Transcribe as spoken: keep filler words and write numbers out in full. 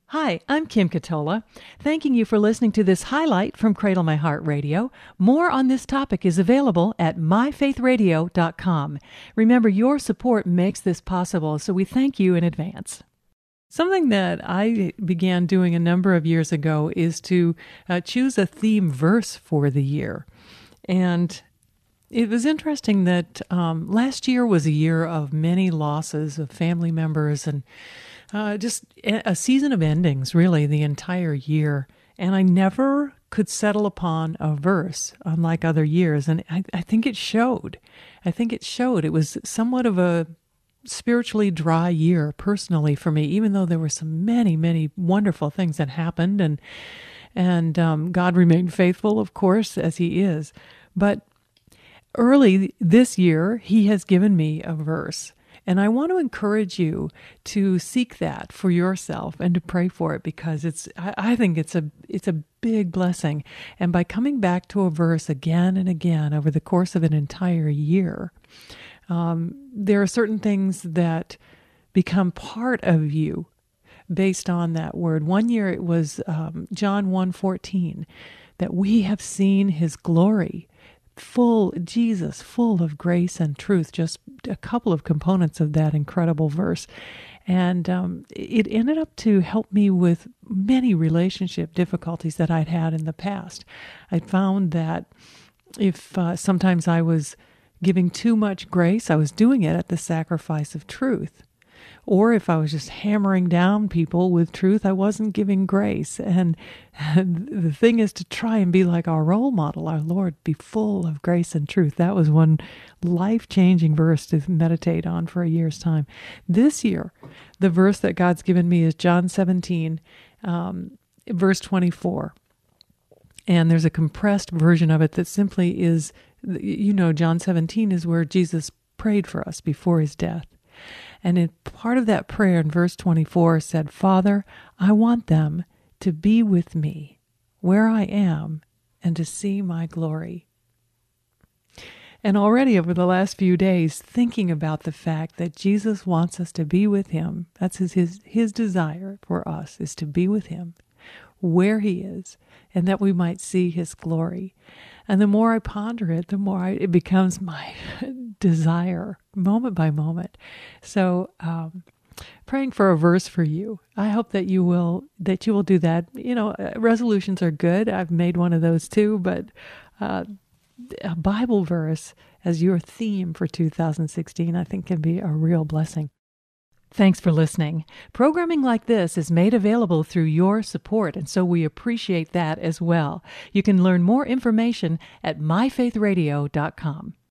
Hi, I'm Kim Catola, thanking you for listening to this highlight from Cradle My Heart Radio. More on this topic is available at my faith radio dot com. Remember, your support makes this possible, so we thank you in advance. Something that I began doing a number of years ago is to uh, choose a theme verse for the year. And it was interesting that um, last year was a year of many losses of family members and uh, just a season of endings, really, the entire year. And I never could settle upon a verse, unlike other years. And I, I think it showed. I think it showed. It was somewhat of a spiritually dry year personally for me, even though there were so many, many wonderful things that happened. And, and um, God remained faithful, of course, as He is. But early this year, He has given me a verse. And I want to encourage you to seek that for yourself and to pray for it, because it's I, I think it's a it's a big blessing. And by coming back to a verse again and again over the course of an entire year, um, there are certain things that become part of you based on that word. One year it was um, John one fourteen, that we have seen His glory. Full, Jesus, full of grace and truth, just a couple of components of that incredible verse. And um, it ended up to help me with many relationship difficulties that I'd had in the past. I found that if uh, sometimes I was giving too much grace, I was doing it at the sacrifice of truth. Or if I was just hammering down people with truth, I wasn't giving grace. And, and the thing is to try and be like our role model, our Lord, be full of grace and truth. That was one life-changing verse to meditate on for a year's time. This year, the verse that God's given me is John seventeen, um, verse twenty-four. And there's a compressed version of it that simply is, you know, John seventeen is where Jesus prayed for us before His death. And in part of that prayer in verse twenty-four said, Father, I want them to be with me where I am and to see my glory. And already over the last few days, thinking about the fact that Jesus wants us to be with Him, that's his, his, his desire for us, is to be with Him where He is, and that we might see His glory. And the more I ponder it, the more I, it becomes my desire, moment by moment. So, um, praying for a verse for you. I hope that you will that you will do that. You know, uh, resolutions are good. I've made one of those too, but uh, a Bible verse as your theme for two thousand sixteen, I think, can be a real blessing. Thanks for listening. Programming like this is made available through your support, and so we appreciate that as well. You can learn more information at my faith radio dot com.